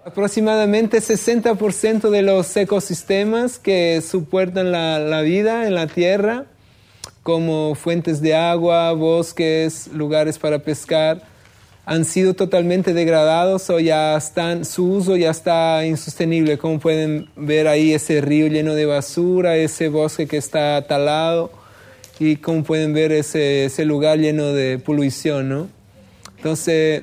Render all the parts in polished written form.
Aproximadamente 60% de los ecosistemas que soportan la vida en la Tierra, como fuentes de agua, bosques, lugares para pescar, han sido totalmente degradados o su uso ya está insostenible. Como pueden ver ahí, ese río lleno de basura, ese bosque que está talado, y como pueden ver ese lugar lleno de polución, ¿no? Entonces,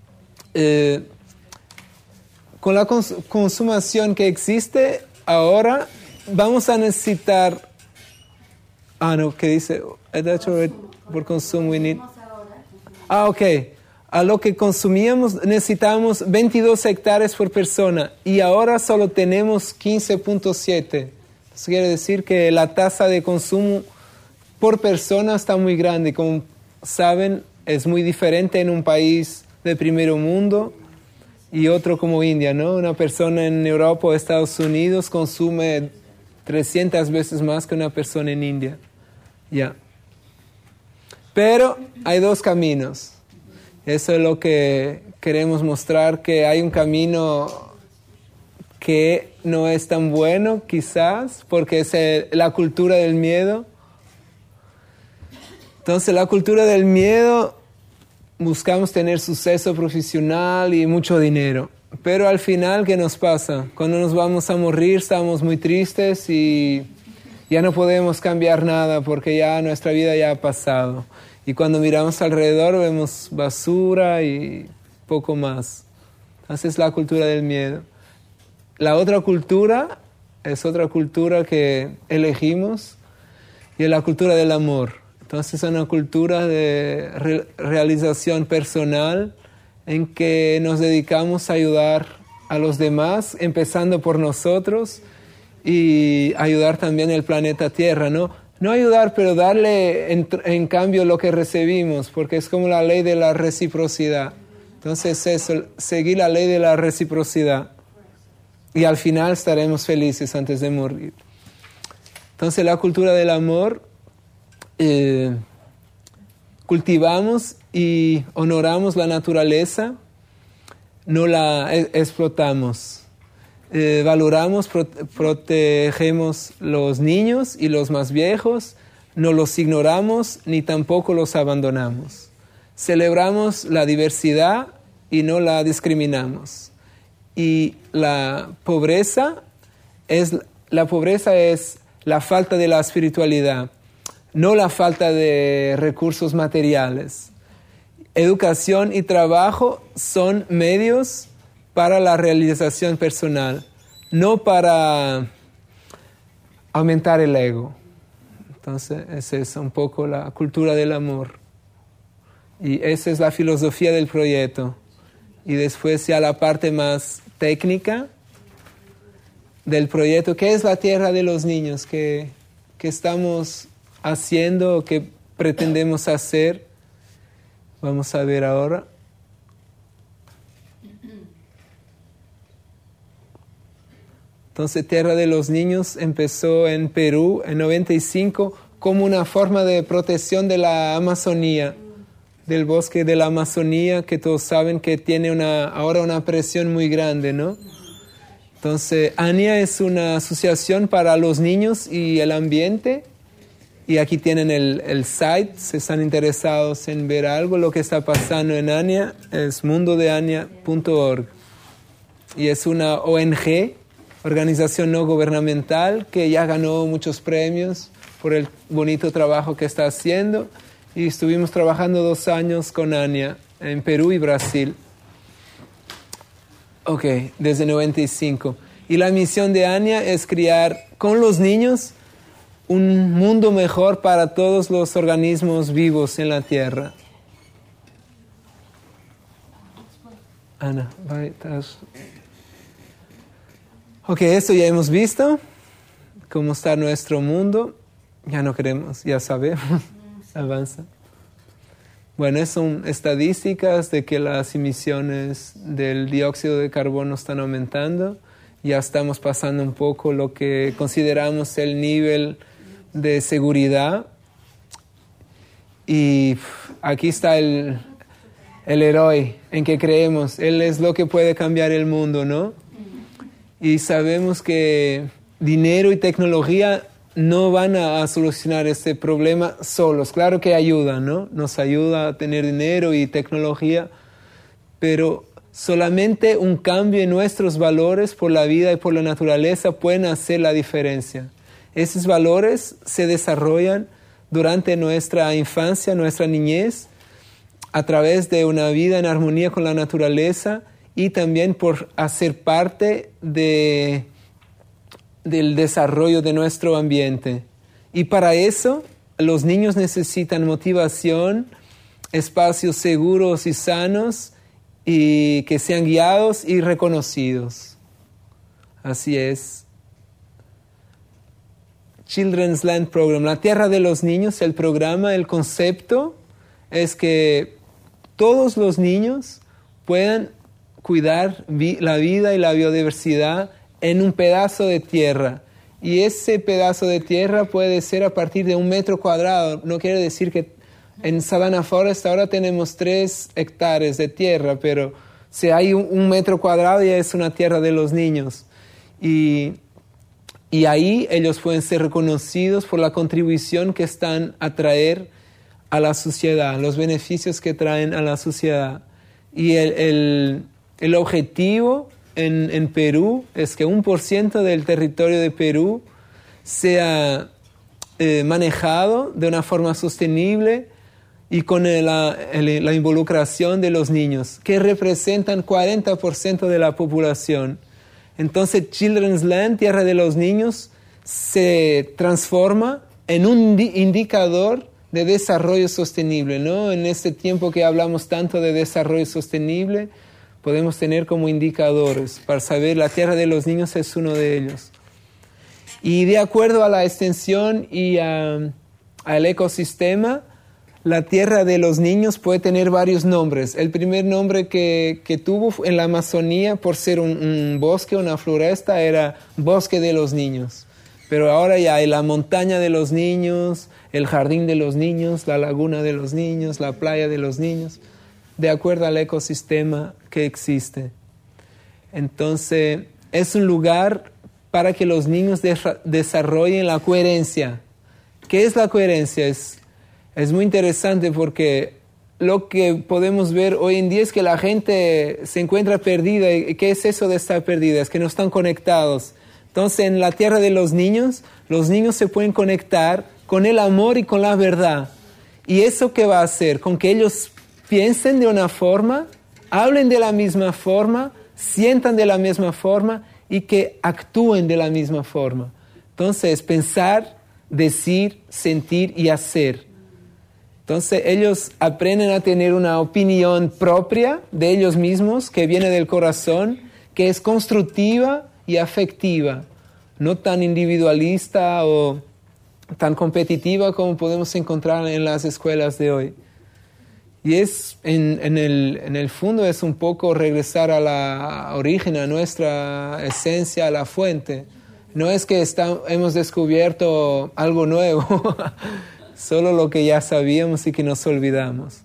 con la consumación que existe ahora, vamos a necesitar... ¿qué dice? Por consumo. Ok. A lo que consumíamos necesitábamos 22 hectáreas por persona y ahora solo tenemos 15.7. Eso quiere decir que la tasa de consumo por persona está muy grande. Como saben, es muy diferente en un país de primer mundo y otro como India, ¿no? Una persona en Europa o Estados Unidos consume 300 veces más que una persona en India. Ya. Pero hay dos caminos. Eso es lo que queremos mostrar, que hay un camino que no es tan bueno, quizás, porque es la cultura del miedo. Entonces, la cultura del miedo, buscamos tener suceso profesional y mucho dinero. Pero al final, ¿qué nos pasa? Cuando nos vamos a morir, estamos muy tristes y ya no podemos cambiar nada porque ya nuestra vida ya ha pasado. Y cuando miramos alrededor vemos basura y poco más. Entonces es la cultura del miedo. La otra cultura es otra cultura que elegimos y es la cultura del amor. Entonces es una cultura de realización personal en que nos dedicamos a ayudar a los demás, empezando por nosotros, y ayudar también el planeta Tierra, ¿no? No ayudar, pero darle en cambio lo que recibimos, porque es como la ley de la reciprocidad. Entonces eso, seguir la ley de la reciprocidad. Y al final estaremos felices antes de morir. Entonces la cultura del amor, cultivamos y honoramos la naturaleza, no la explotamos. Valoramos, protegemos los niños y los más viejos, no los ignoramos ni tampoco los abandonamos. Celebramos la diversidad y no la discriminamos. Y la pobreza es la falta de la espiritualidad, no la falta de recursos materiales. Educación y trabajo son medios para la realización personal, no para aumentar el ego. Entonces, esa es un poco la cultura del amor. Y esa es la filosofía del proyecto. Y después ya la parte más técnica del proyecto, ¿qué es la tierra de los niños? ¿Qué estamos haciendo? ¿Qué pretendemos hacer? Vamos a ver ahora. Entonces, Tierra de los Niños empezó en Perú en 95 como una forma de protección de la Amazonía, del bosque de la Amazonía, que todos saben que tiene ahora una presión muy grande, ¿no? Entonces, ANIA es una asociación para los niños y el ambiente, y aquí tienen el site, si están interesados en ver algo, lo que está pasando en ANIA, es mundodeania.org. Y es una ONG, organización no gubernamental, que ya ganó muchos premios por el bonito trabajo que está haciendo, y estuvimos trabajando 2 años con ANIA en Perú y Brasil. Ok, desde 95. Y la misión de ANIA es crear con los niños un mundo mejor para todos los organismos vivos en la Tierra. Ana, ok, esto ya hemos visto, cómo está nuestro mundo. Ya no queremos, ya sabemos. Avanza. Bueno, son estadísticas de que las emisiones del dióxido de carbono están aumentando. Ya estamos pasando un poco lo que consideramos el nivel de seguridad. Y aquí está el héroe en que creemos. Él es lo que puede cambiar el mundo, ¿no? Y sabemos que dinero y tecnología no van a solucionar este problema solos. Claro que ayudan, ¿no? Nos ayuda a tener dinero y tecnología, pero solamente un cambio en nuestros valores por la vida y por la naturaleza pueden hacer la diferencia. Esos valores se desarrollan durante nuestra infancia, nuestra niñez, a través de una vida en armonía con la naturaleza y también por hacer parte del desarrollo de nuestro ambiente. Y para eso los niños necesitan motivación, espacios seguros y sanos y que sean guiados y reconocidos. Así es. Children's Land Program, la tierra de los niños, el programa, el concepto es que todos los niños puedan cuidar la vida y la biodiversidad en un pedazo de tierra. Y ese pedazo de tierra puede ser a partir de 1 metro cuadrado. No quiere decir que en Savannah Forest ahora tenemos 3 hectáreas de tierra, pero si hay 1 metro cuadrado ya es una tierra de los niños. Y ahí ellos pueden ser reconocidos por la contribución que están a traer a la sociedad, los beneficios que traen a la sociedad. Y el objetivo en Perú es que 1% del territorio de Perú sea manejado de una forma sostenible y con la involucración de los niños, que representan 40% de la población. Entonces, Children's Land, Tierra de los Niños, se transforma en un indicador de desarrollo sostenible, ¿no? En este tiempo que hablamos tanto de desarrollo sostenible, podemos tener como indicadores para saber la Tierra de los Niños es uno de ellos. Y de acuerdo a la extensión y al ecosistema, la Tierra de los Niños puede tener varios nombres. El primer nombre que tuvo en la Amazonía, por ser un bosque, una floresta, era Bosque de los Niños. Pero ahora ya hay la Montaña de los Niños, el Jardín de los Niños, la Laguna de los Niños, la Playa de los Niños, de acuerdo al ecosistema que existe. Entonces, es un lugar para que los niños desarrollen la coherencia. ¿Qué es la coherencia? Es muy interesante porque lo que podemos ver hoy en día es que la gente se encuentra perdida. ¿Y qué es eso de estar perdida? Es que no están conectados. Entonces, en la tierra de los niños se pueden conectar con el amor y con la verdad. ¿Y eso qué va a hacer? Con que ellos piensen de una forma, hablen de la misma forma, sientan de la misma forma y que actúen de la misma forma. Entonces, pensar, decir, sentir y hacer. Entonces, ellos aprenden a tener una opinión propia de ellos mismos que viene del corazón, que es constructiva y afectiva, no tan individualista o tan competitiva como podemos encontrar en las escuelas de hoy. Y en el fondo es un poco regresar a la origen, a nuestra esencia, a la fuente. No es que hemos descubierto algo nuevo, solo lo que ya sabíamos y que nos olvidamos.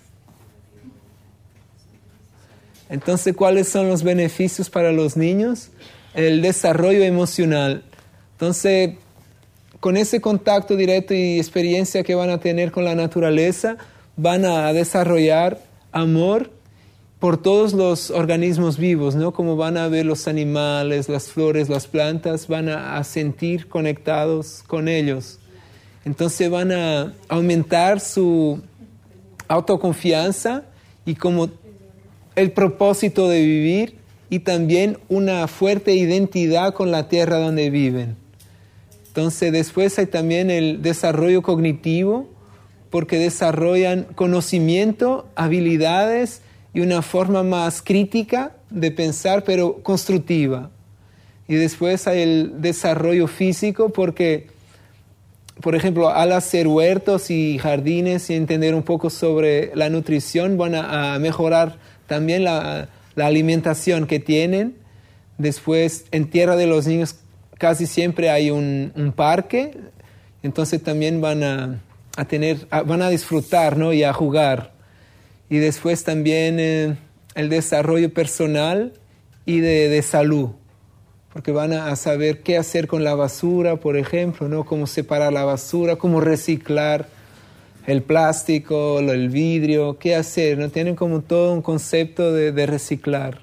Entonces, ¿cuáles son los beneficios para los niños? El desarrollo emocional. Entonces, con ese contacto directo y experiencia que van a tener con la naturaleza, van a desarrollar amor por todos los organismos vivos, ¿no? Como van a ver los animales, las flores, las plantas, van a sentir conectados con ellos. Entonces van a aumentar su autoconfianza y como el propósito de vivir y también una fuerte identidad con la tierra donde viven. Entonces después hay también el desarrollo cognitivo, porque desarrollan conocimiento, habilidades y una forma más crítica de pensar, pero constructiva. Y después hay el desarrollo físico, porque, por ejemplo, al hacer huertos y jardines y entender un poco sobre la nutrición, van a mejorar también la alimentación que tienen. Después, en Tierra de los Niños casi siempre hay un parque, entonces también van a disfrutar, ¿no? Y a jugar. y después también el desarrollo personal y de salud, porque van a saber qué hacer con la basura, por ejemplo, ¿no? Cómo separar la basura, cómo reciclar el plástico, el vidrio, qué hacer, ¿no? Tienen como todo un concepto de reciclar.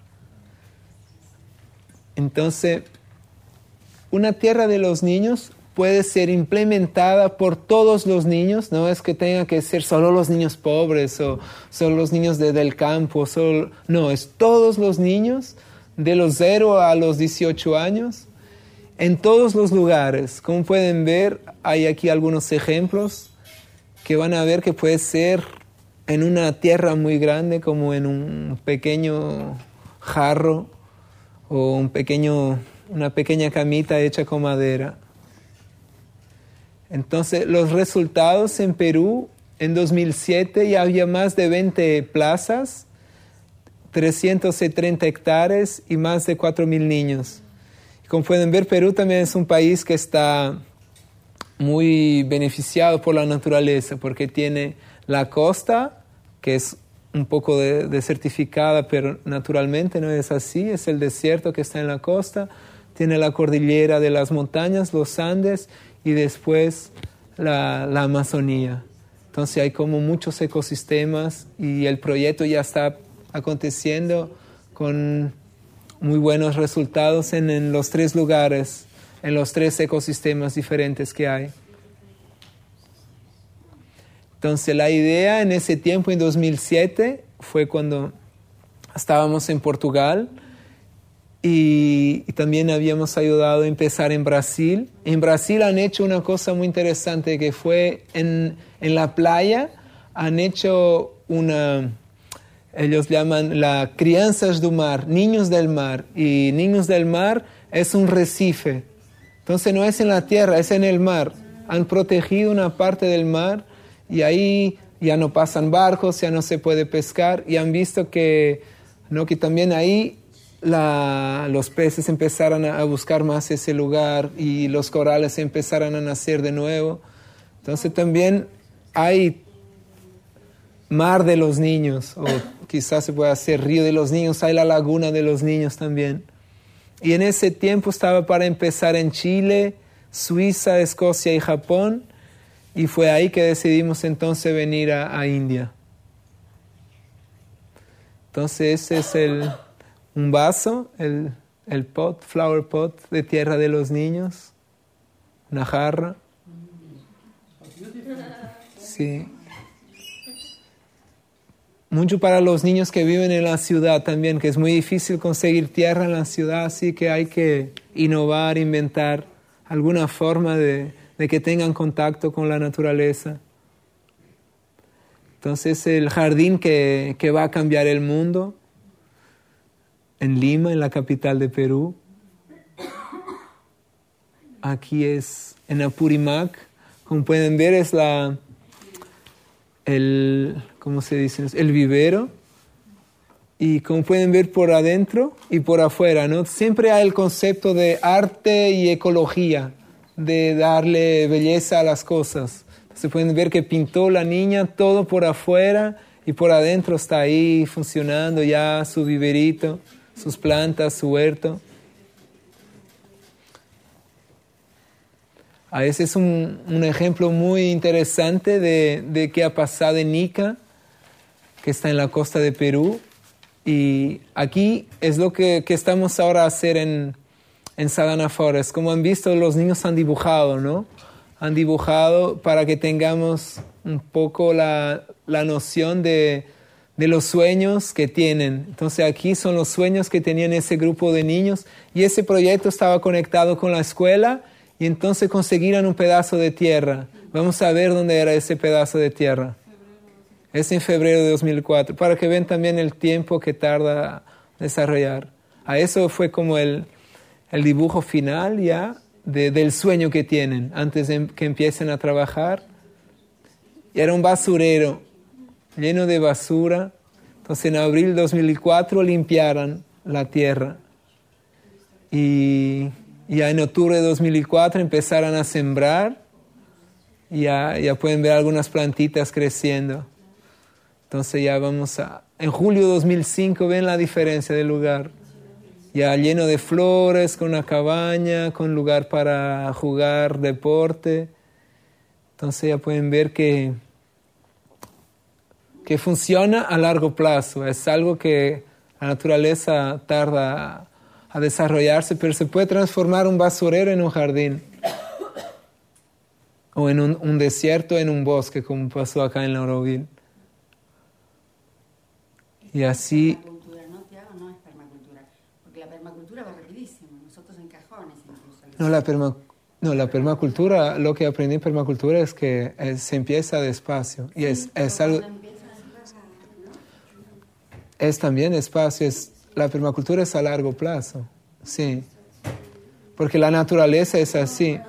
Entonces, una tierra de los niños puede ser implementada por todos los niños, no es que tenga que ser solo los niños pobres o solo los niños del campo, no, es todos los niños de los 0 a los 18 años, en todos los lugares. Como pueden ver, hay aquí algunos ejemplos que van a ver que puede ser en una tierra muy grande, como en un pequeño jarro o una pequeña camita hecha con madera. Entonces, los resultados en Perú, en 2007 ya había más de 20 plazas, 370 hectáreas y más de 4.000 niños. Como pueden ver, Perú también es un país que está muy beneficiado por la naturaleza, porque tiene la costa, que es un poco desertificada, pero naturalmente no es así, es el desierto que está en la costa, tiene la cordillera de las montañas, los Andes, y después la Amazonía. Entonces hay como muchos ecosistemas y el proyecto ya está aconteciendo con muy buenos resultados en los 3 lugares, en los 3 ecosistemas diferentes que hay. Entonces la idea en ese tiempo, en 2007, fue cuando estábamos en Portugal y también habíamos ayudado a empezar en Brasil. En Brasil han hecho una cosa muy interesante que fue en la playa, han hecho ellos llaman la crianças do mar, niños del mar, y niños del mar es un recife. Entonces no es en la tierra, es en el mar. Han protegido una parte del mar y ahí ya no pasan barcos, ya no se puede pescar, y han visto que también ahí los peces empezaron a buscar más ese lugar y los corales empezaron a nacer de nuevo. Entonces también hay mar de los niños, o quizás se puede hacer río de los niños, hay la laguna de los niños también. Y en ese tiempo estaba para empezar en Chile, Suiza, Escocia y Japón, y fue ahí que decidimos entonces venir a India. Entonces ese es un vaso, el pot, flower pot de tierra de los niños, una jarra. Sí. Mucho para los niños que viven en la ciudad también, que es muy difícil conseguir tierra en la ciudad, así que hay que innovar, inventar alguna forma de que tengan contacto con la naturaleza. Entonces el jardín que va a cambiar el mundo, en Lima, en la capital de Perú. Aquí es en Apurímac, como pueden ver es ¿cómo se dice? El vivero. Y como pueden ver por adentro y por afuera, ¿no? Siempre hay el concepto de arte y ecología, de darle belleza a las cosas. Se pueden ver que pintó la niña todo por afuera y por adentro está ahí funcionando ya su viverito, sus plantas, su huerto. Ese es un ejemplo muy interesante de qué ha pasado en Ica, que está en la costa de Perú. Y aquí es lo que estamos ahora a hacer en Sadhana Forest. Como han visto, los niños han dibujado, ¿no? Han dibujado para que tengamos un poco la noción de los sueños que tienen. Entonces aquí son los sueños que tenían ese grupo de niños y ese proyecto estaba conectado con la escuela y entonces conseguieron un pedazo de tierra. Vamos a ver dónde era ese pedazo de tierra. Es en febrero de 2004, para que vean también el tiempo que tarda a desarrollar. Eso fue como el dibujo final ya del sueño que tienen antes de que empiecen a trabajar. Y era un basurero lleno de basura. Entonces en abril de 2004 limpiaron la tierra. Y ya en octubre de 2004 empezaron a sembrar. Ya pueden ver algunas plantitas creciendo. Entonces ya en julio de 2005 ven la diferencia del lugar. Ya lleno de flores, con una cabaña, con lugar para jugar deporte. Entonces ya pueden ver que funciona a largo plazo. Es algo que la naturaleza tarda a desarrollarse, pero se puede transformar un basurero en un jardín. O en un desierto, en un bosque, como pasó acá en Lauroville. Y así... Permacultura, ¿no, Tiago? No es permacultura. Porque la permacultura va rapidísimo. Nosotros en cajones incluso. No, la permacultura, lo que aprendí en permacultura es que se empieza despacio. Y es algo... Es también despacio. La permacultura es a largo plazo. Sí. Porque la naturaleza es así.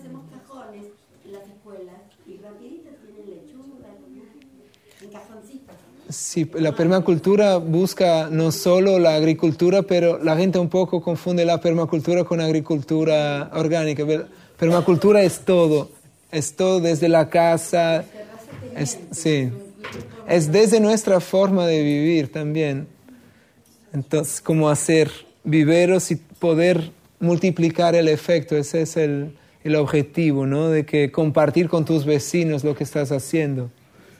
Sí, la permacultura busca no solo la agricultura, pero la gente un poco confunde la permacultura con agricultura orgánica. Permacultura es todo desde la casa, sí, es desde nuestra forma de vivir también. Entonces, como hacer viveros y poder multiplicar el efecto, ese es el objetivo, ¿no? De que compartir con tus vecinos lo que estás haciendo.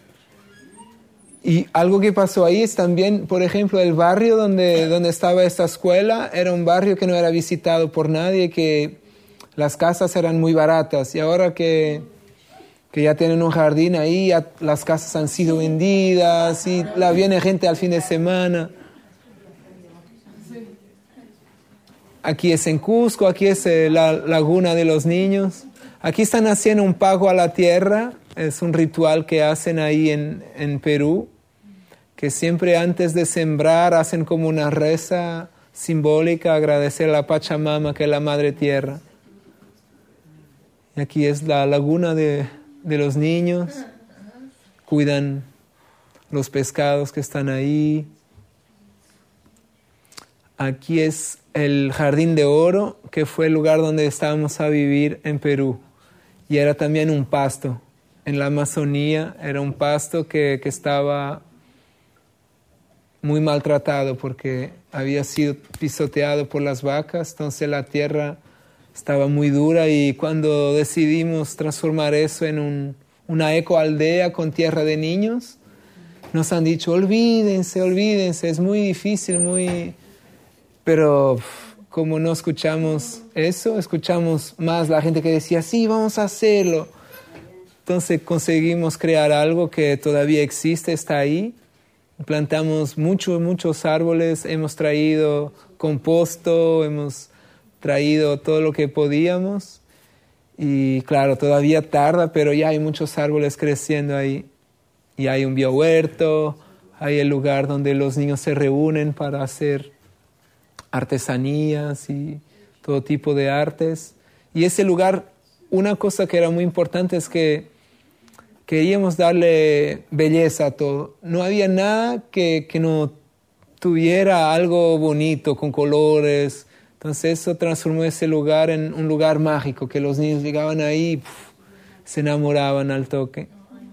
Y algo que pasó ahí es también, por ejemplo, el barrio donde estaba esta escuela era un barrio que no era visitado por nadie, que las casas eran muy baratas. Y ahora que ya tienen un jardín ahí, ya las casas han sido vendidas y viene gente al fin de semana. Aquí es en Cusco, aquí es la Laguna de los Niños. Aquí están haciendo un pago a la tierra, es un ritual que hacen ahí en Perú, que siempre antes de sembrar hacen como una reza simbólica, agradecer a la Pachamama, que es la Madre Tierra. Y aquí es la Laguna de los Niños, cuidan los pescados que están ahí. Aquí es el Jardín de Oro, que fue el lugar donde estábamos a vivir en Perú. Y era también un pasto. En la Amazonía era un pasto que estaba muy maltratado porque había sido pisoteado por las vacas, entonces la tierra estaba muy dura y cuando decidimos transformar eso en una ecoaldea con tierra de niños, nos han dicho, olvídense, es muy difícil, Pero como no escuchamos eso, escuchamos más la gente que decía, sí, vamos a hacerlo. Entonces conseguimos crear algo que todavía existe, está ahí. Plantamos muchos árboles, hemos traído composto, hemos traído todo lo que podíamos. Y claro, todavía tarda, pero ya hay muchos árboles creciendo ahí. Y hay un biohuerto, hay el lugar donde los niños se reúnen para hacer artesanías y todo tipo de artes. Y ese lugar, una cosa que era muy importante es que queríamos darle belleza a todo. No había nada que no tuviera algo bonito, con colores. Entonces eso transformó ese lugar en un lugar mágico, que los niños llegaban ahí y se enamoraban al toque.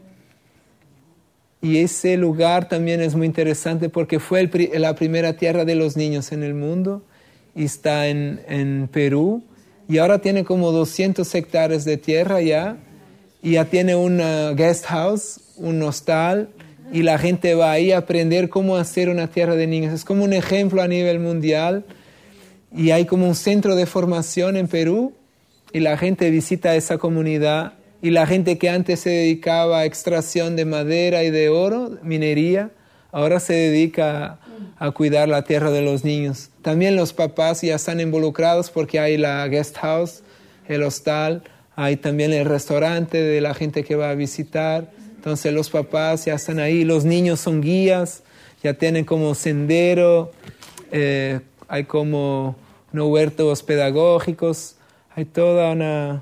Y ese lugar también es muy interesante porque fue la primera tierra de los niños en el mundo y está en Perú. Y ahora tiene como 200 hectáreas de tierra ya. Y ya tiene una guest house, un hostal, y la gente va ahí a aprender cómo hacer una tierra de niños. Es como un ejemplo a nivel mundial. Y hay como un centro de formación en Perú, y la gente visita esa comunidad. Y la gente que antes se dedicaba a extracción de madera y de oro, minería, ahora se dedica a cuidar la tierra de los niños. También los papás ya están involucrados porque hay la guest house, el hostal, hay también el restaurante de la gente que va a visitar. Entonces los papás ya están ahí, los niños son guías, ya tienen como sendero, hay como unos huertos pedagógicos, hay toda una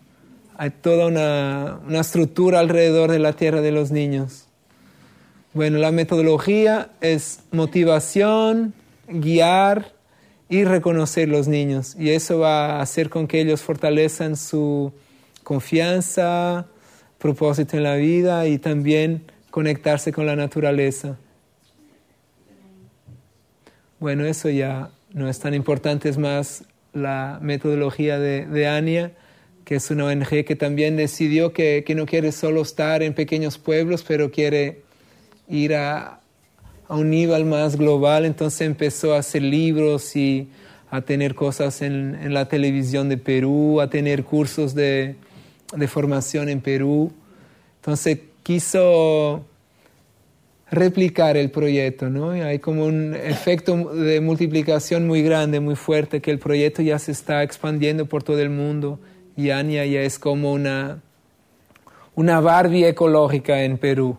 estructura alrededor de la tierra de los niños. Bueno, la metodología es motivación, guiar y reconocer los niños. Y eso va a hacer con que ellos fortalezcan su confianza, propósito en la vida y también conectarse con la naturaleza. Bueno, eso ya no es tan importante, es más la metodología de Ania, que es una ONG que también decidió que no quiere solo estar en pequeños pueblos, pero quiere ir a un nivel más global. Entonces empezó a hacer libros y a tener cosas en la televisión de Perú, a tener cursos de formación en Perú. Entonces quiso replicar el proyecto, ¿no? Y hay como un efecto de multiplicación muy grande, muy fuerte, que el proyecto ya se está expandiendo por todo el mundo y Ania ya es como una Barbie ecológica en Perú.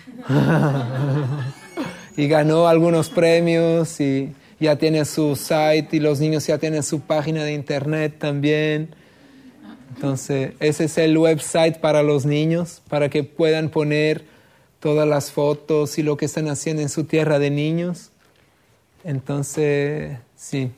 Y ganó algunos premios y ya tiene su site y los niños ya tienen su página de internet también. Entonces, ese es el website para los niños, para que puedan poner todas las fotos y lo que están haciendo en su tierra de niños. Entonces, sí.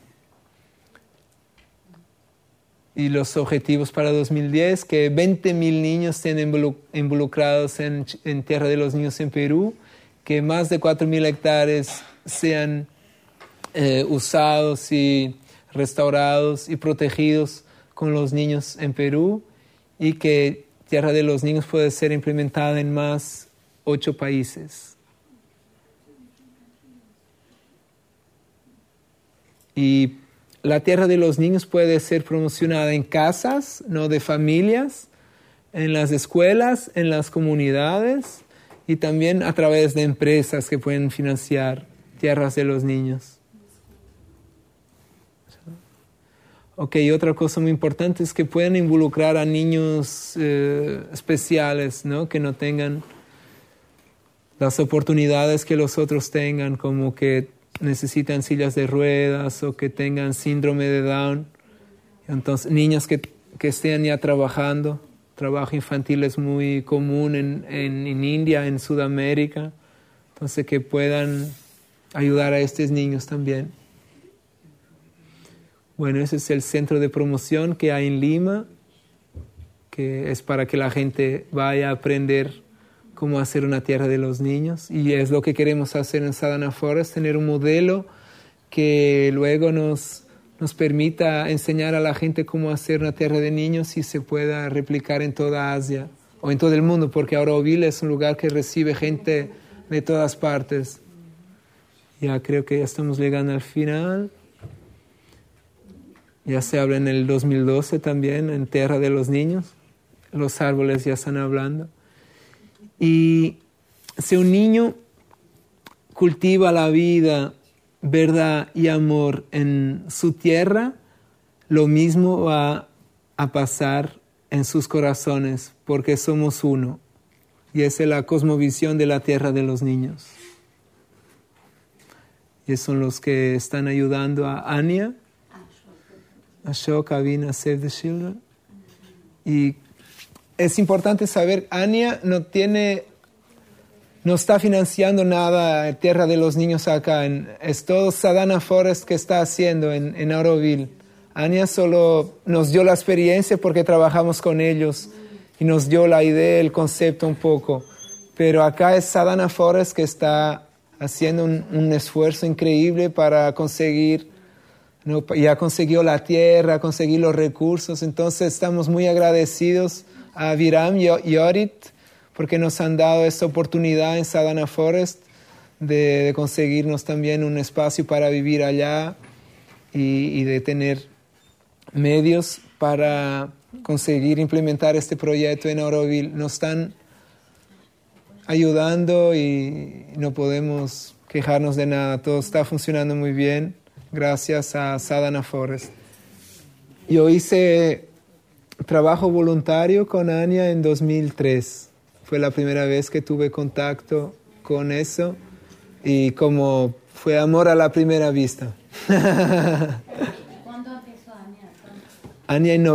Y los objetivos para 2010, que 20,000 niños estén involucrados en Tierra de los Niños en Perú, que más de 4,000 hectáreas sean usados y restaurados y protegidos con los niños en Perú, y que Tierra de los Niños puede ser implementada en más 8 países. Y la Tierra de los Niños puede ser promocionada en casas, no de familias, en las escuelas, en las comunidades y también a través de empresas que pueden financiar Tierras de los Niños. Ok, otra cosa muy importante es que pueden involucrar a niños especiales, ¿no? Que no tengan las oportunidades que los otros tengan, como que necesitan sillas de ruedas o que tengan síndrome de Down. Entonces, niños que estén ya trabajando. Trabajo infantil es muy común en India, en Sudamérica. Entonces, que puedan ayudar a estos niños también. Bueno, ese es el centro de promoción que hay en Lima, que es para que la gente vaya a aprender cómo hacer una tierra de los niños. Y es lo que queremos hacer en Sadhana Forest, tener un modelo que luego nos permita enseñar a la gente cómo hacer una tierra de niños y se pueda replicar en toda Asia o en todo el mundo, porque Auroville es un lugar que recibe gente de todas partes. Ya creo que ya estamos llegando al final. Ya se habla en el 2012 también, en Tierra de los Niños. Los árboles ya están hablando. Y si un niño cultiva la vida, verdad y amor en su tierra, lo mismo va a pasar en sus corazones, porque somos uno. Y esa es la cosmovisión de la Tierra de los Niños. Y son los que están ayudando a Ania, Ashok, Avina, Save the Children. Y es importante saber, Ania no está financiando nada Tierra de los Niños acá. Es todo Sadhana Forest que está haciendo en Auroville. Ania solo nos dio la experiencia porque trabajamos con ellos y nos dio la idea, el concepto un poco. Pero acá es Sadhana Forest que está haciendo un esfuerzo increíble para conseguir, ¿no? Ya consiguió la tierra, conseguir los recursos. Entonces estamos muy agradecidos a Viram y Yorit porque nos han dado esta oportunidad en Sadhana Forest de conseguirnos también un espacio para vivir allá y de tener medios para conseguir implementar este proyecto en Auroville. Nos están ayudando y no podemos quejarnos de nada. Todo está funcionando muy bien gracias a Sadhana Forest. Yo hice trabajo voluntario con Ania en 2003. Fue la primera vez que tuve contacto con eso y como fue amor a la primera vista. ¿Cuándo empezó Ania? Ania en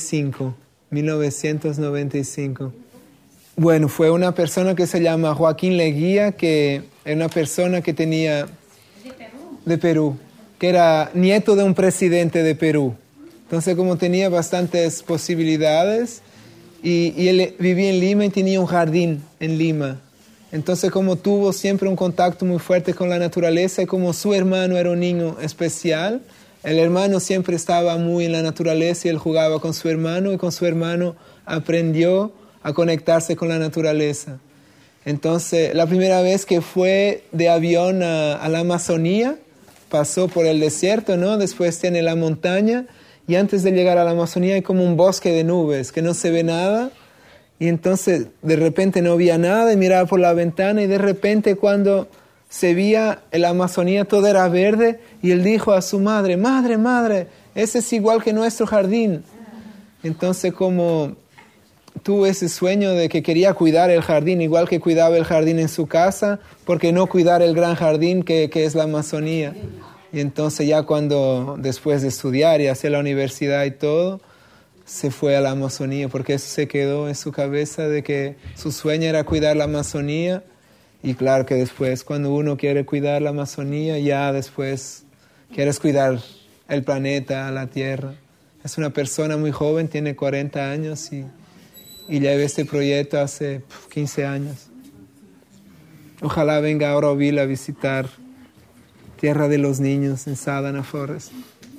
1995. Bueno, fue una persona que se llama Joaquín Leguía, que era una persona que tenía... De Perú, que era nieto de un presidente de Perú. Entonces, como tenía bastantes posibilidades, y él vivía en Lima y tenía un jardín en Lima. Entonces, como tuvo siempre un contacto muy fuerte con la naturaleza y como su hermano era un niño especial, el hermano siempre estaba muy en la naturaleza y él jugaba con su hermano y con su hermano aprendió a conectarse con la naturaleza. Entonces, la primera vez que fue de avión a la Amazonía, pasó por el desierto, ¿no? Después tiene la montaña y antes de llegar a la Amazonía hay como un bosque de nubes que no se ve nada. Y entonces de repente no veía nada y miraba por la ventana y de repente cuando se veía la Amazonía todo era verde y él dijo a su madre, madre, ese es igual que nuestro jardín. Entonces como tuvo ese sueño de que quería cuidar el jardín igual que cuidaba el jardín en su casa, porque no cuidar el gran jardín que es la Amazonía. Y entonces ya cuando después de estudiar y hacer la universidad y todo, se fue a la Amazonía, porque eso se quedó en su cabeza de que su sueño era cuidar la Amazonía. Y claro que después, cuando uno quiere cuidar la Amazonía, ya después quieres cuidar el planeta, la Tierra. Es una persona muy joven, tiene 40 años y lleva este proyecto hace 15 años. Ojalá venga a Auroville a visitar Tierra de los Niños en Sadhana Forest.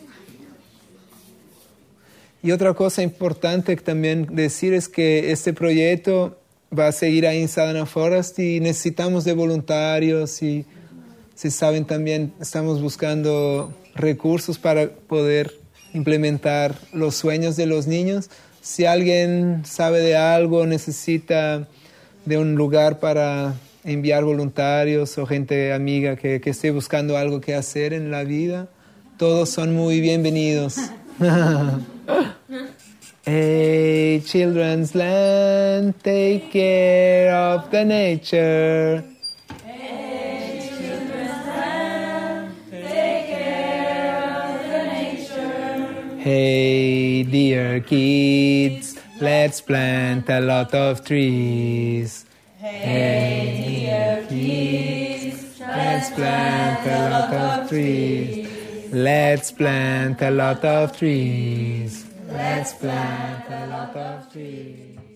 Y otra cosa importante también decir es que este proyecto va a seguir ahí en Sadhana Forest y necesitamos de voluntarios y, si saben, también estamos buscando recursos para poder implementar los sueños de los niños. Si alguien sabe de algo, necesita de un lugar para enviar voluntarios o gente amiga que esté buscando algo que hacer en la vida, todos son muy bienvenidos. Hey, children's land, take care of the nature. Hey, children's land, take care of the nature. Hey, dear kids, let's plant a lot of trees. Hey, dear kids, let's plant a lot of trees. Let's plant a lot of trees. Let's plant a lot of trees.